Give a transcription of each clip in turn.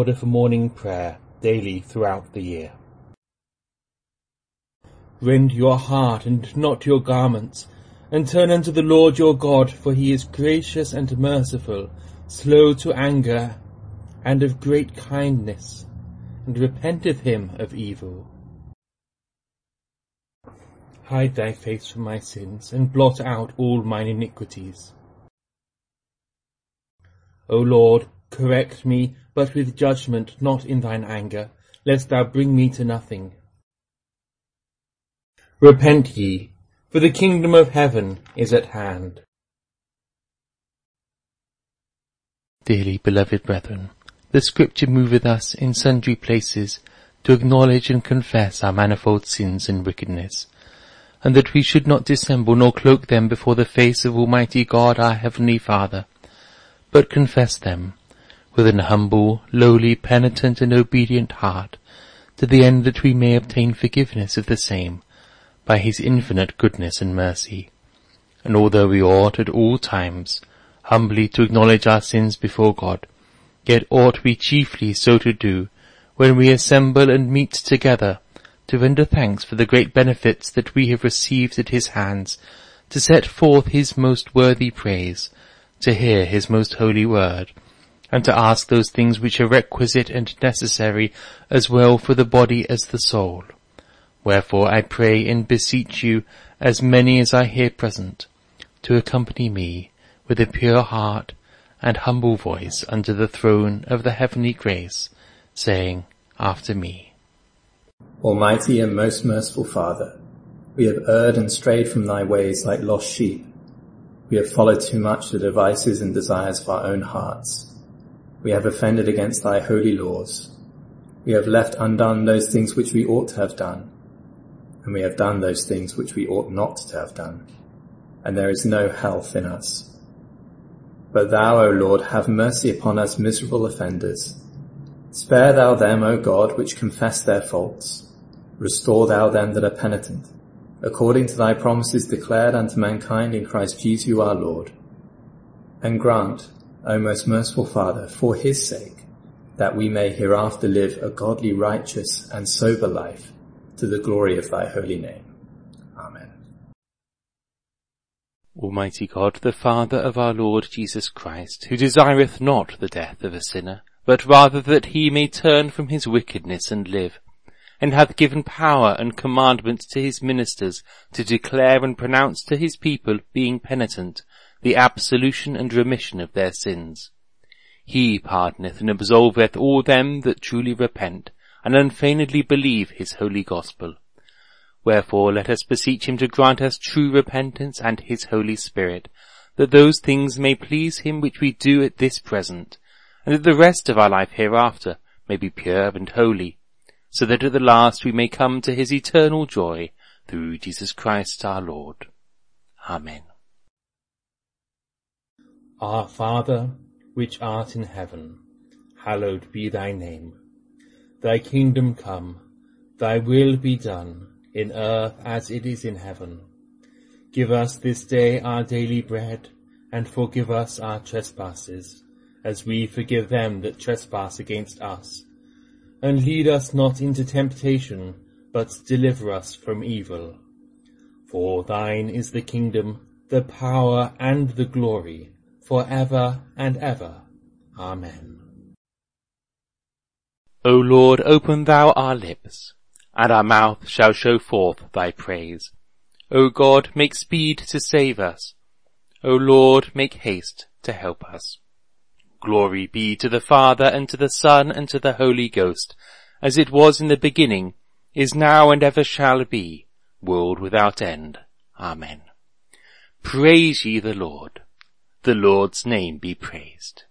order for morning prayer daily throughout the year. Rend your heart and not your garments, and turn unto the Lord your God, for he is gracious and merciful, slow to anger, and of great kindness, and repenteth him of evil. Hide thy face from my sins, and blot out all mine iniquities. O Lord, correct me, but with judgment, not in thine anger, lest thou bring me to nothing. Repent ye, for the kingdom of heaven is at hand. Dearly beloved brethren, the Scripture moveth us in sundry places to acknowledge and confess our manifold sins and wickedness, and that we should not dissemble nor cloak them before the face of Almighty God our Heavenly Father, but confess them with an humble, lowly, penitent and obedient heart, to the end that we may obtain forgiveness of the same by his infinite goodness and mercy. And although we ought at all times humbly to acknowledge our sins before God, yet ought we chiefly so to do when we assemble and meet together, to render thanks for the great benefits that we have received at his hands, to set forth his most worthy praise, to hear his most holy word, and to ask those things which are requisite and necessary as well for the body as the soul. Wherefore I pray and beseech you, as many as are here present, to accompany me with a pure heart and humble voice unto the throne of the heavenly grace, saying after me, Almighty and most merciful Father, we have erred and strayed from thy ways like lost sheep. We have followed too much the devices and desires of our own hearts. We have offended against thy holy laws. We have left undone those things which we ought to have done, and we have done those things which we ought not to have done, and there is no health in us. But thou, O Lord, have mercy upon us miserable offenders. Spare thou them, O God, which confess their faults. Restore thou them that are penitent, according to thy promises declared unto mankind in Christ Jesus our Lord. And grant, O most merciful Father, for his sake, that we may hereafter live a godly, righteous, and sober life, to the glory of thy holy name. Amen. Almighty God, the Father of our Lord Jesus Christ, who desireth not the death of a sinner, but rather that he may turn from his wickedness and live, and hath given power and commandment to his ministers to declare and pronounce to his people, being penitent, the absolution and remission of their sins. He pardoneth and absolveth all them that truly repent, and unfeignedly believe his holy gospel. Wherefore let us beseech him to grant us true repentance and his Holy Spirit, that those things may please him which we do at this present, and that the rest of our life hereafter may be pure and holy, so that at the last we may come to his eternal joy, through Jesus Christ our Lord. Amen. Our Father, which art in heaven, hallowed be thy name. Thy kingdom come, thy will be done, in earth as it is in heaven. Give us this day our daily bread, and forgive us our trespasses, as we forgive them that trespass against us. And lead us not into temptation, but deliver us from evil. For thine is the kingdom, the power, and the glory, for ever and ever. Amen. O Lord, open thou our lips, and our mouth shall show forth thy praise. O God, make speed to save us. O Lord, make haste to help us. Glory be to the Father, and to the Son, and to the Holy Ghost, as it was in the beginning, is now, and ever shall be, world without end. Amen. Praise ye the Lord. The Lord's name be praised.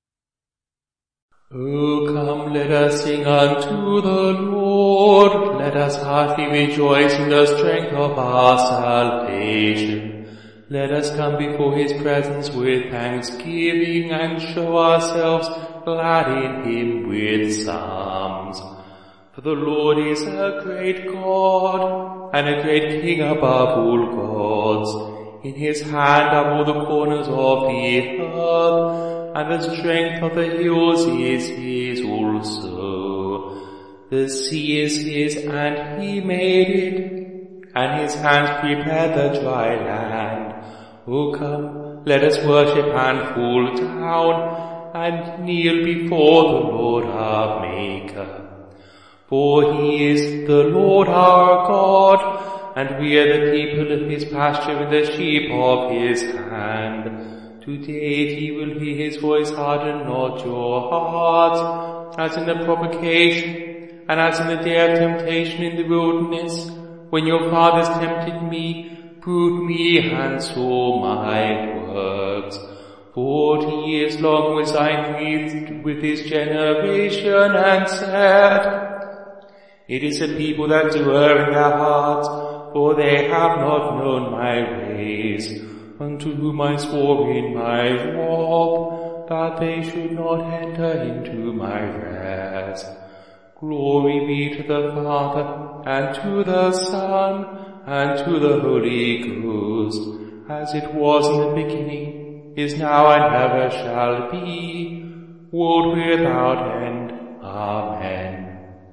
O come, let us sing unto the Lord. Let us heartily rejoice in the strength of our salvation. Let us come before his presence with thanksgiving, and show ourselves glad in him with psalms. For the Lord is a great God, and a great King above all gods. In his hand are all the corners of the earth. and the strength of the hills is his also. The sea is his, and he made it, and his hands prepared the dry land. O come, let us worship and fall down, and kneel before the Lord our Maker. For he is the Lord our God, and we are the people of his pasture and the sheep of his hand. Today if ye will hear his voice, harden not your hearts, as in the provocation, and as in the day of temptation in the wilderness, when your fathers tempted me, proved me, and saw my works. 40 years long was I grieved with his generation, and said, it is a people that do err in their hearts, for they have not known my ways, unto whom I swore in my wrath, that they should not enter into my rest. Glory be to the Father, and to the Son, and to the Holy Ghost, as it was in the beginning, is now, and ever shall be, world without end. Amen.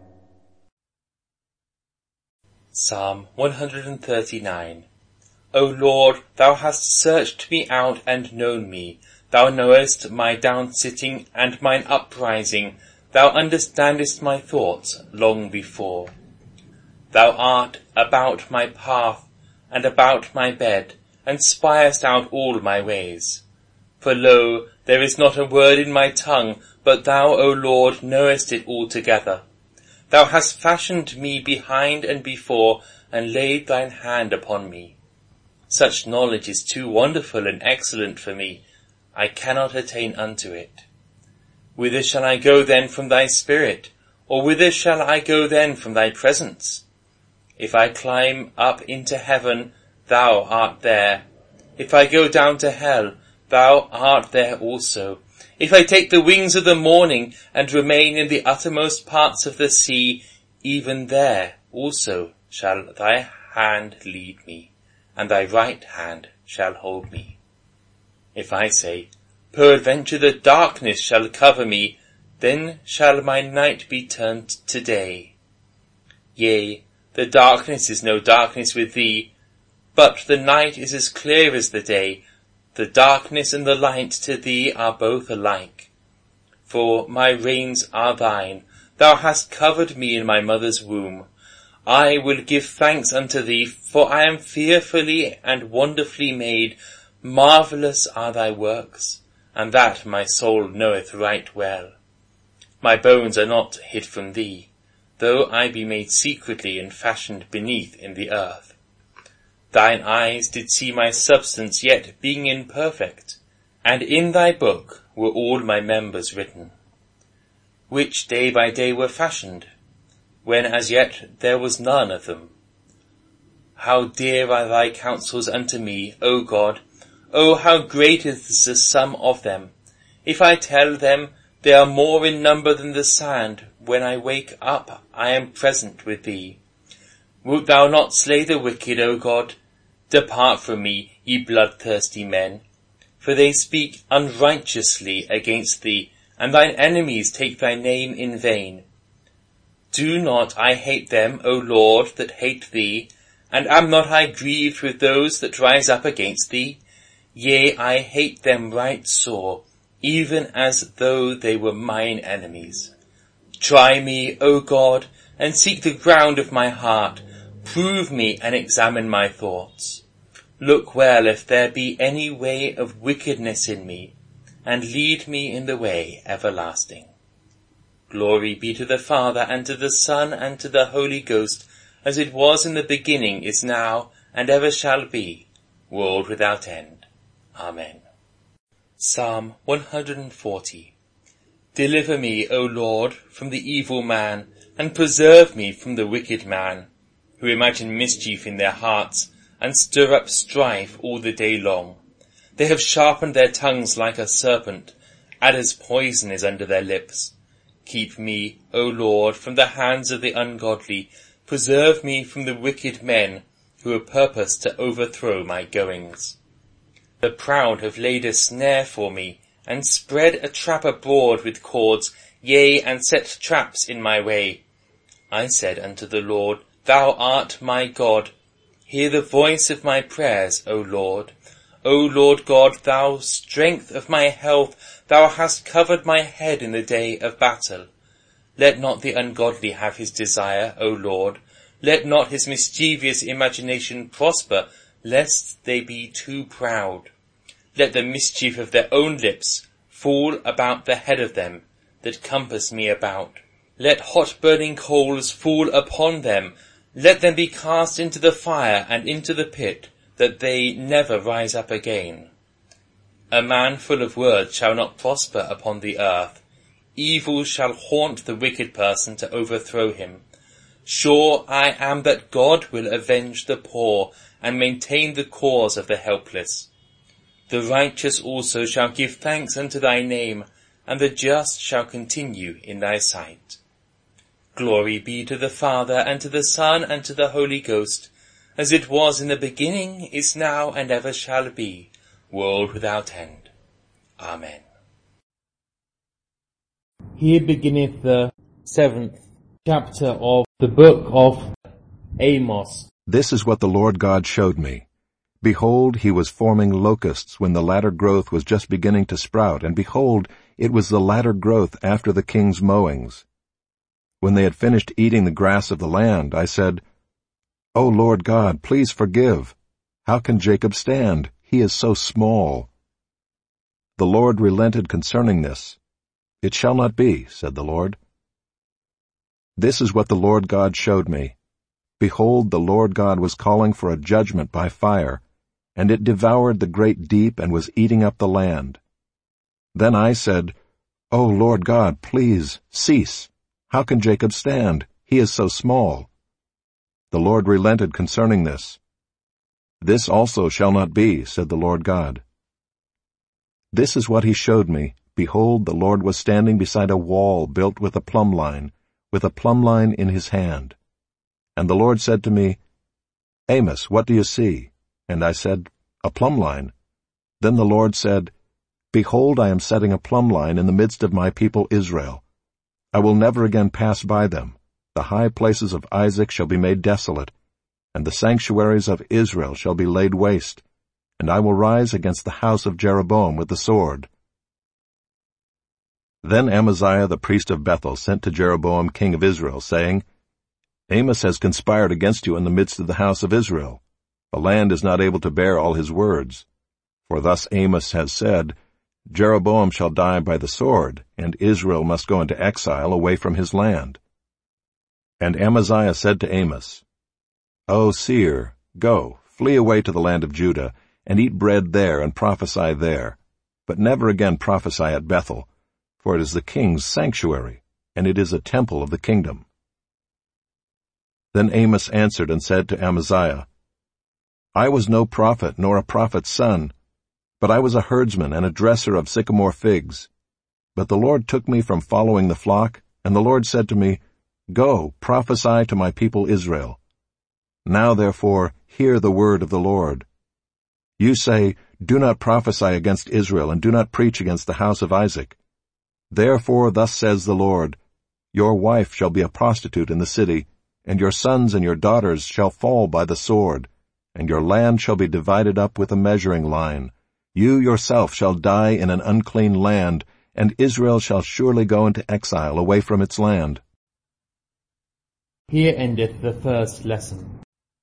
Psalm 139. O Lord, thou hast searched me out and known me. Thou knowest my down-sitting and mine uprising. Thou understandest my thoughts long before. Thou art about my path and about my bed, and spiest out all my ways. For lo, there is not a word in my tongue, but thou, O Lord, knowest it altogether. Thou hast fashioned me behind and before, and laid thine hand upon me. Such knowledge is too wonderful and excellent for me. I cannot attain unto it. Whither shall I go then from thy spirit? Or whither shall I go then from thy presence? If I climb up into heaven, thou art there. If I go down to hell, thou art there also. If I take the wings of the morning and remain in the uttermost parts of the sea, even there also shall thy hand lead me, and thy right hand shall hold me. If I say, peradventure the darkness shall cover me, then shall my night be turned to day. Yea, the darkness is no darkness with thee, but the night is as clear as the day. The darkness and the light to thee are both alike. For my reins are thine. Thou hast covered me in my mother's womb. I will give thanks unto thee, for I am fearfully and wonderfully made. Marvellous are thy works, and that my soul knoweth right well. My bones are not hid from thee, though I be made secretly and fashioned beneath in the earth. Thine eyes did see my substance, yet being imperfect, and in thy book were all my members written, which day by day were fashioned, when as yet there was none of them. How dear are thy counsels unto me, O God! O how great is the sum of them! If I tell them, they are more in number than the sand. When I wake up, I am present with thee. Wilt thou not slay the wicked, O God? Depart from me, ye bloodthirsty men, for they speak unrighteously against thee, and thine enemies take thy name in vain. Do not I hate them, O Lord, that hate thee, and am not I grieved with those that rise up against thee? Yea, I hate them right sore, even as though they were mine enemies. Try me, O God, and seek the ground of my heart. Prove me and examine my thoughts. Look well if there be any way of wickedness in me, and lead me in the way everlasting. Glory be to the Father, and to the Son, and to the Holy Ghost, as it was in the beginning, is now, and ever shall be, world without end. Amen. Psalm 140. Deliver me, O Lord, from the evil man, and preserve me from the wicked man, who imagine mischief in their hearts, and stir up strife all the day long. They have sharpened their tongues like a serpent, adder's poison is under their lips. Keep me, O Lord, from the hands of the ungodly. Preserve me from the wicked men, who have purposed to overthrow my goings. The proud have laid a snare for me, and spread a trap abroad with cords, yea, and set traps in my way. I said unto the Lord, Thou art my God. Hear the voice of my prayers, O Lord. O Lord God, thou strength of my health, thou hast covered my head in the day of battle. Let not the ungodly have his desire, O Lord. Let not his mischievous imagination prosper, lest they be too proud. Let the mischief of their own lips fall about the head of them that compass me about. Let hot burning coals fall upon them. Let them be cast into the fire and into the pit, that they never rise up again. A man full of words shall not prosper upon the earth. Evil shall haunt the wicked person to overthrow him. Sure I am that God will avenge the poor and maintain the cause of the helpless. The righteous also shall give thanks unto thy name, and the just shall continue in thy sight. Glory be to the Father, and to the Son, and to the Holy Ghost, as it was in the beginning, is now, and ever shall be, world without end. Amen. Here beginneth the 7th chapter of the book of Amos. This is what the Lord God showed me. Behold, he was forming locusts when the latter growth was just beginning to sprout, and behold, it was the latter growth after the king's mowings. When they had finished eating the grass of the land, I said, O Lord God, please forgive. How can Jacob stand? He is so small. The Lord relented concerning this. It shall not be, said the Lord. This is what the Lord God showed me. Behold, the Lord God was calling for a judgment by fire, and it devoured the great deep and was eating up the land. Then I said, O Lord God, please, cease. How can Jacob stand? He is so small. The Lord relented concerning this. This also shall not be, said the Lord God. This is what he showed me. Behold, the Lord was standing beside a wall built with a plumb line in his hand. And the Lord said to me, Amos, what do you see? And I said, A plumb line. Then the Lord said, Behold, I am setting a plumb line in the midst of my people Israel. I will never again pass by them. The high places of Isaac shall be made desolate, and the sanctuaries of Israel shall be laid waste, and I will rise against the house of Jeroboam with the sword. Then Amaziah the priest of Bethel sent to Jeroboam king of Israel, saying, Amos has conspired against you in the midst of the house of Israel. The land is not able to bear all his words. For thus Amos has said, Jeroboam shall die by the sword, and Israel must go into exile away from his land. And Amaziah said to Amos, O seer, go, flee away to the land of Judah, and eat bread there and prophesy there, but never again prophesy at Bethel, for it is the king's sanctuary, and it is a temple of the kingdom. Then Amos answered and said to Amaziah, I was no prophet nor a prophet's son, but I was a herdsman and a dresser of sycamore figs. But the Lord took me from following the flock, and the Lord said to me, Go, prophesy to my people Israel. Now therefore, hear the word of the Lord. You say, Do not prophesy against Israel, and do not preach against the house of Isaac. Therefore thus says the Lord, Your wife shall be a prostitute in the city, and your sons and your daughters shall fall by the sword, and your land shall be divided up with a measuring line. You yourself shall die in an unclean land, and Israel shall surely go into exile away from its land. Here endeth the first lesson.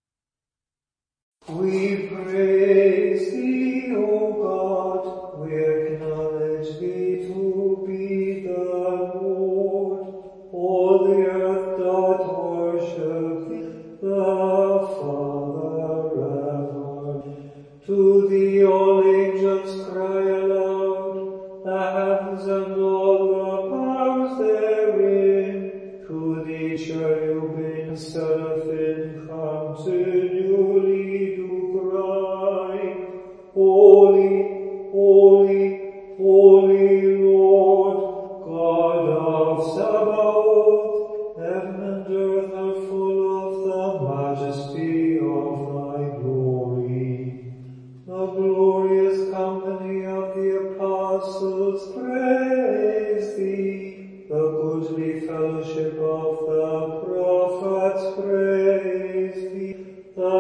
We praise thee, O God, we acknowledge thee to be the Lord. All the earth doth worship thee, the Father ever. To thee all angels cry aloud, the heavens and all the powers therein. To thee cherubim, seraphim, continually do cry, Holy, holy, holy Lord, God of Sabaoth. Heaven and earth are full of the majesty of thy glory. The glorious company of the apostles fellowship of the prophets, praise thee. The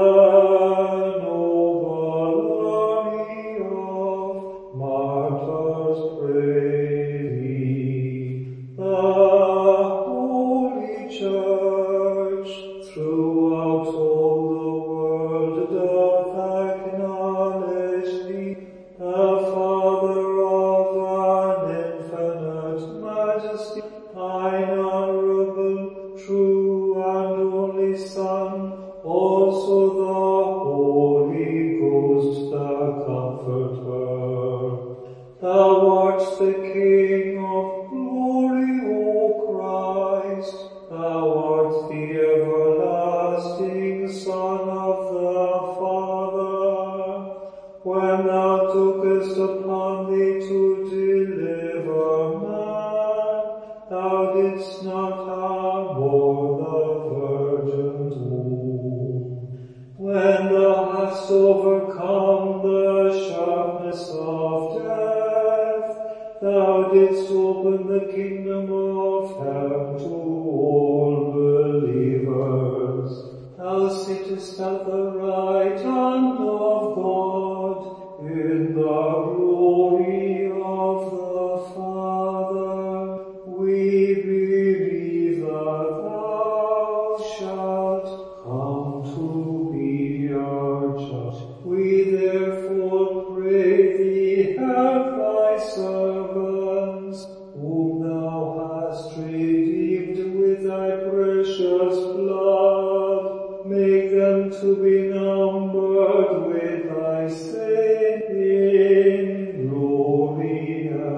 noble army of martyrs, praise thee. The Holy Church throughout all the world doth acknowledge thee, the Father of an infinite majesty, thine honorable, true and only Son, also the Holy Ghost, the Comforter. Thou art the King of glory, O Christ. Thou art the everlasting Son of the Father. When thou tookest upon thee to deliver man, thou didst not abhor the Virgin's womb. When thou hast overcome the sharpness of death, thou didst open the kingdom of heaven to all believers. Thou sittest at the right hand of God in the glory of the Father. We believe that thou shalt come to be our judge. We therefore pray thee, help thy servants, whom thou hast redeemed with thy precious blood. Make them to be numbered with thy saints in glory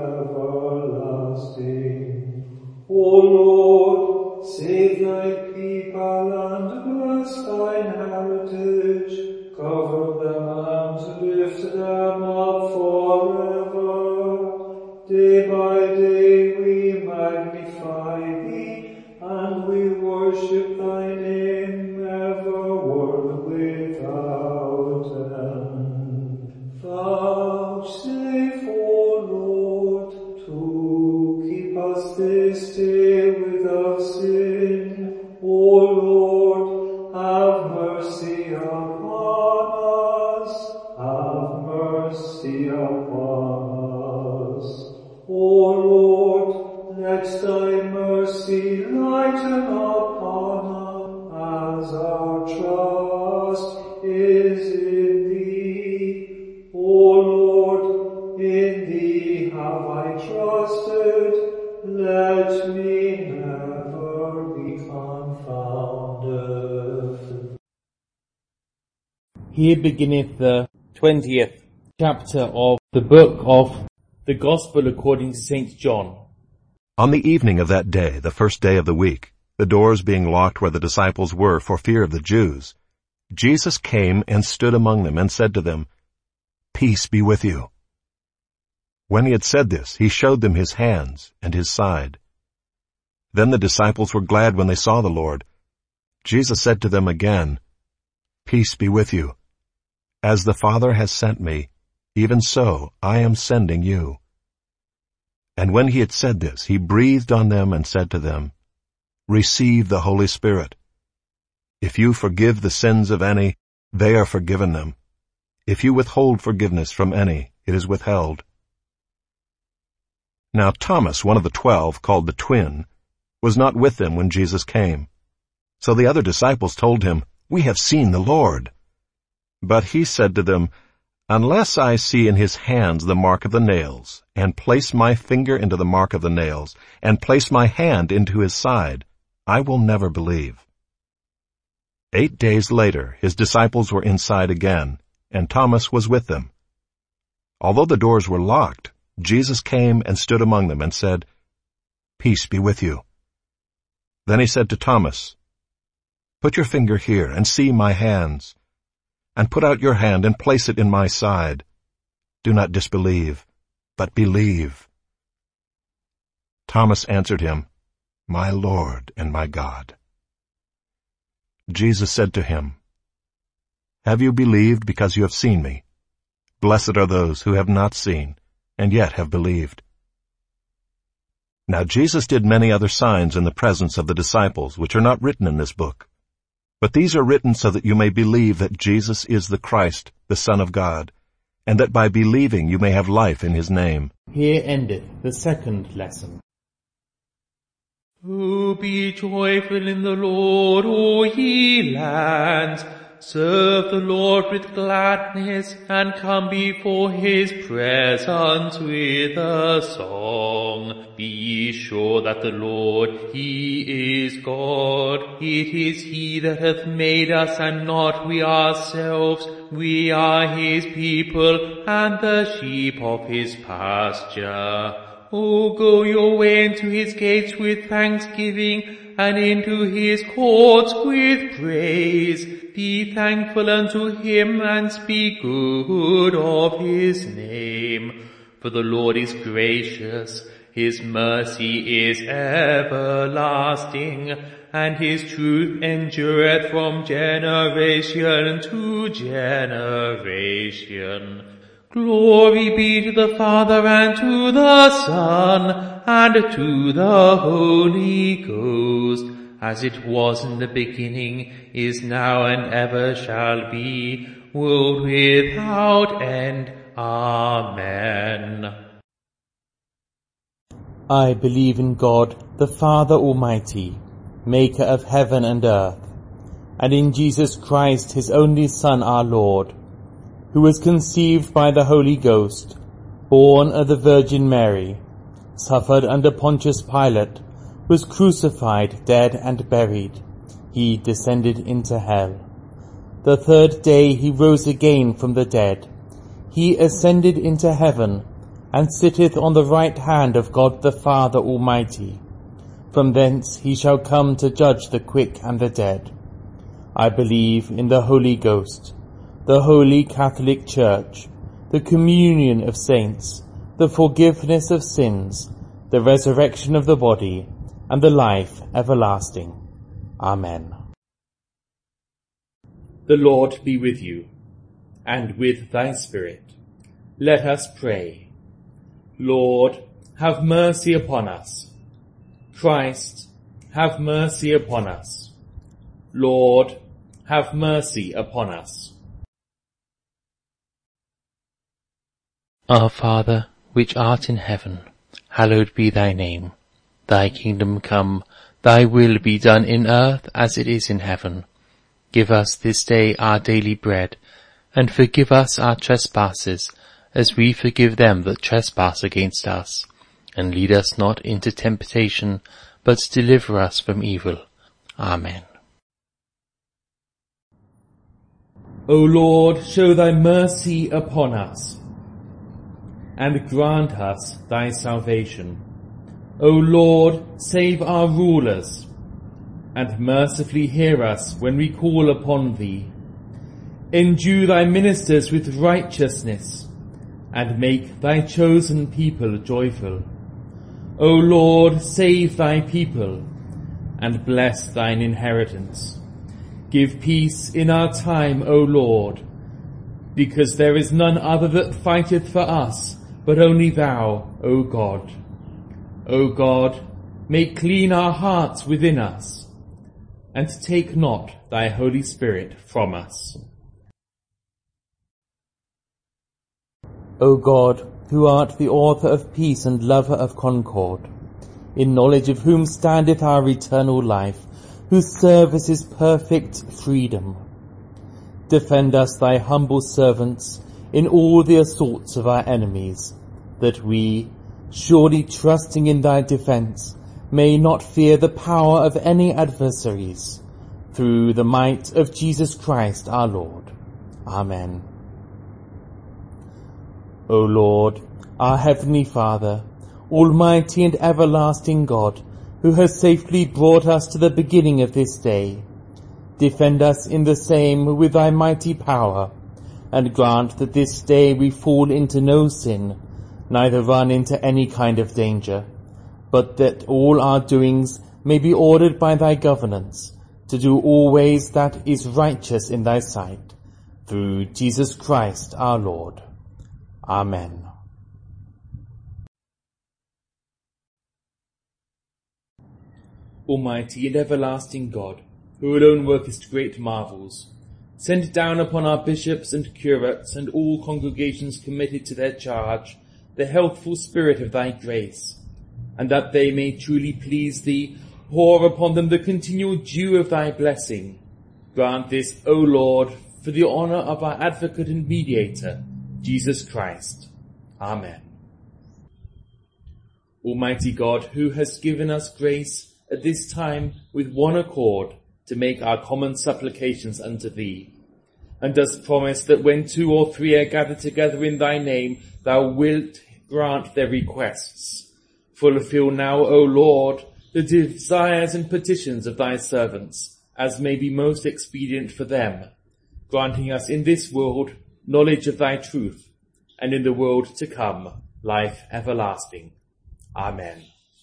everlasting. O Lord, save thy people and bless thine heritage. Cover them and lift them up forever. Day by day we magnify thee, and we worship thy name evermore without end. Vouchsafe, O Lord, to keep us this day without sin. O Lord, have mercy upon us. Have mercy upon us. O Lord, let thy mercy lighten upon us, as our trust is in thee. O Lord, in thee have I trusted. Let me never be confounded. Here beginneth the 20th chapter of the book of the Gospel according to St. John. On the evening of that day, the first day of the week, the doors being locked where the disciples were for fear of the Jews, Jesus came and stood among them and said to them, "Peace be with you." When he had said this, he showed them his hands and his side. Then the disciples were glad when they saw the Lord. Jesus said to them again, "Peace be with you. As the Father has sent me, even so I am sending you." And when he had said this, he breathed on them and said to them, "Receive the Holy Spirit. If you forgive the sins of any, they are forgiven them. If you withhold forgiveness from any, it is withheld." Now Thomas, one of the 12, called the twin, was not with them when Jesus came. So the other disciples told him, "We have seen the Lord." But he said to them, "Unless I see in his hands the mark of the nails, and place my finger into the mark of the nails, and place my hand into his side, I will never believe." 8 days later, his disciples were inside again, and Thomas was with them. Although the doors were locked, Jesus came and stood among them and said, "Peace be with you." Then he said to Thomas, "Put your finger here and see my hands, and put out your hand and place it in my side. Do not disbelieve, but believe." Thomas answered him, "My Lord and my God." Jesus said to him, "Have you believed because you have seen me? Blessed are those who have not seen, and yet have believed." Now Jesus did many other signs in the presence of the disciples, which are not written in this book. But these are written so that you may believe that Jesus is the Christ, the Son of God, and that by believing you may have life in his name. Here endeth the second lesson. Oh, be joyful in the Lord, O ye lands. Serve the Lord with gladness, and come before his presence with a song. Be ye sure that the Lord, he is God. It is he that hath made us, and not we ourselves. We are his people, and the sheep of his pasture. O go your way into his gates with thanksgiving, and into his courts with praise. Be thankful unto him, and speak good of his name. For the Lord is gracious, his mercy is everlasting, and his truth endureth from generation to generation. Glory be to the Father, and to the Son, and to the Holy Ghost, as it was in the beginning, is now, and ever shall be, world without end. Amen. I believe in God, the Father Almighty, maker of heaven and earth, and in Jesus Christ, his only Son, our Lord, who was conceived by the Holy Ghost, born of the Virgin Mary, suffered under Pontius Pilate, was crucified, dead, and buried. He descended into hell. The third day he rose again from the dead. He ascended into heaven, and sitteth on the right hand of God the Father Almighty. From thence he shall come to judge the quick and the dead. I believe in the Holy Ghost, the Holy Catholic Church, the communion of saints, the forgiveness of sins, the resurrection of the body, and the life everlasting. Amen. The Lord be with you, and with thy spirit. Let us pray. Lord, have mercy upon us. Christ, have mercy upon us. Lord, have mercy upon us. Our Father, which art in heaven, hallowed be thy name. Thy kingdom come, thy will be done in earth as it is in heaven. Give us this day our daily bread, and forgive us our trespasses, as we forgive them that trespass against us. And lead us not into temptation, but deliver us from evil. Amen. O Lord, show thy mercy upon us, and grant us thy salvation. O Lord, save our rulers, and mercifully hear us when we call upon thee. Endue thy ministers with righteousness, and make thy chosen people joyful. O Lord, save thy people, and bless thine inheritance. Give peace in our time, O Lord, because there is none other that fighteth for us, but only thou, O God. O God, make clean our hearts within us, and take not thy Holy Spirit from us. O God, who art the author of peace and lover of concord, in knowledge of whom standeth our eternal life, whose service is perfect freedom, defend us, thy humble servants, in all the assaults of our enemies, that we, surely trusting in thy defence, may not fear the power of any adversaries, through the might of Jesus Christ our Lord. Amen. O Lord, our heavenly Father, almighty and everlasting God, who has safely brought us to the beginning of this day, defend us in the same with thy mighty power, and grant that this day we fall into no sin, neither run into any kind of danger, but that all our doings may be ordered by thy governance, to do always that is righteous in thy sight, through Jesus Christ our Lord. Amen. Almighty and everlasting God, who alone workest great marvels, send down upon our bishops and curates and all congregations committed to their charge the healthful spirit of thy grace, and that they may truly please thee, pour upon them the continual dew of thy blessing. Grant this, O Lord, for the honour of our advocate and mediator, Jesus Christ. Amen. Almighty God, who hast given us grace at this time with one accord to make our common supplications unto thee, and dost promise that when 2 or 3 are gathered together in thy name, thou wilt grant their requests. Fulfill now, O Lord, the desires and petitions of thy servants, as may be most expedient for them, granting us in this world knowledge of thy truth, and in the world to come life everlasting. Amen.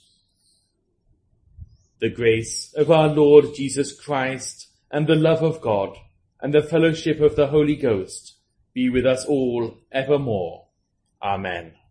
The grace of our Lord Jesus Christ, and the love of God, and the fellowship of the Holy Ghost be with us all evermore. Amen.